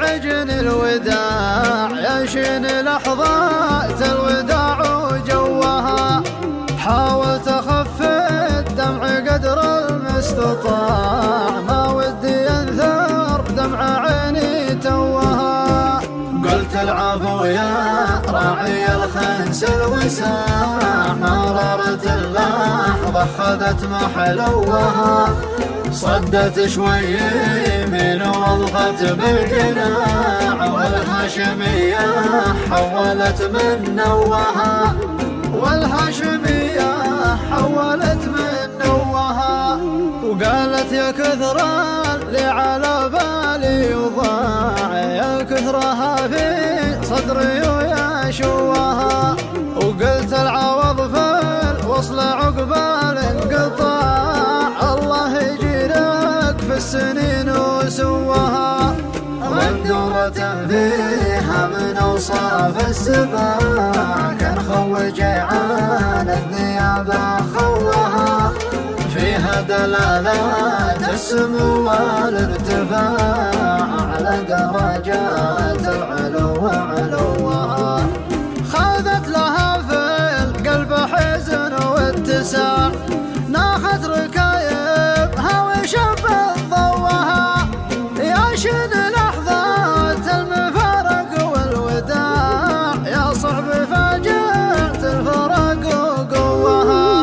يزعجني الوداع، يشين لحظات الوداع وجوها. حاولت أخفي الدمع قدر المستطاع، ما ودي ينثر دمع عيني توها. قلت العفو يا راعي الخنس الوساع، مررت اللحظة خذت محلوها. صدت شوي يمين وضغت بالجناع، والهاشمية حولت من نوها. والهاشمية حولت من نوها. وقالت يا كثر اللي على بالي يضاع، يا كثرها في صدري ويا شوها. وقلت العوض في الوصل عقبال انقطاع، الله يجيرك في السنين وسواها. مندورة فيها من أوصاف السباع، كان خو جيعان الذياب خوها. فيها دلالات السمو والارتفاع، على درجات العلو علوها. خذت لها في القلب حزن واتساع، ناخت ركايبها وشبت ضوها. ياشن لحظات المفارق والوداع، يا صعب فاجأت الفرق وقوها.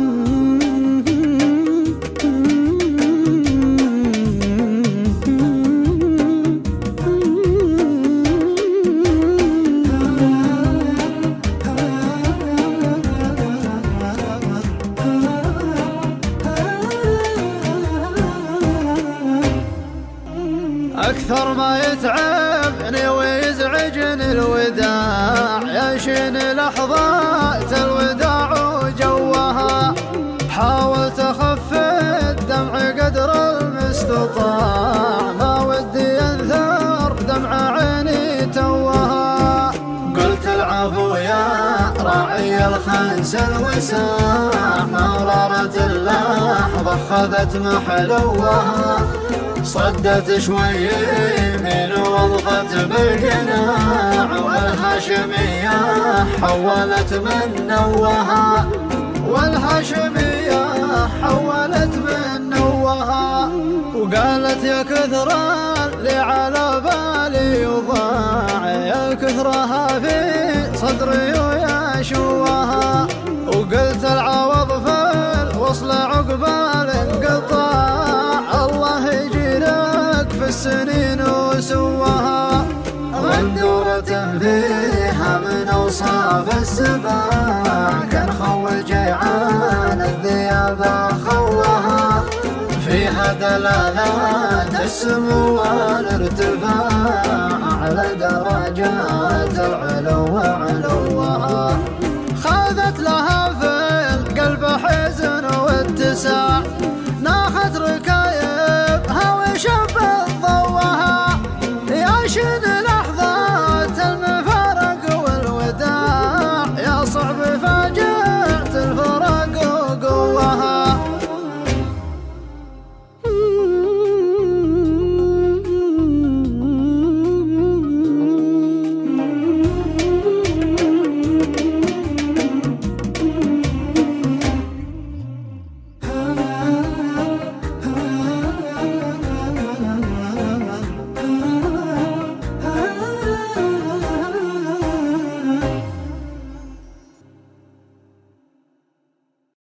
أكثر ما يتعبني ويزعجني الوداع، يشين لحظات الوداع وجوها. حاولت أخفي الدمع قدر المستطاع، ما ودي ينثر دمع عيني توها. قلت العفو يا راعي الخنس الوساع، مررت اللحظة خذت محلوها. صدت شوي يمين وضغت بالجناع، والهاشمية حولت من نوها. والهاشمية حولت من نوها. وقالت يا كثر اللي على بالي يضاع، يا كثرها في صدري ويا شوها. وقلت العوض في الوصل عقبال انقطاع، الله يجيرك في السنين وسواها. مندورة فيها من أوصاف السباع، كان خو جيعان الذياب خوها. فيها دلالات السمو والارتفاع، على درجات العلو علوها. خذت لها في القلب حزن واتساع، ناخت ركايبها وشبت ضوها. ياشن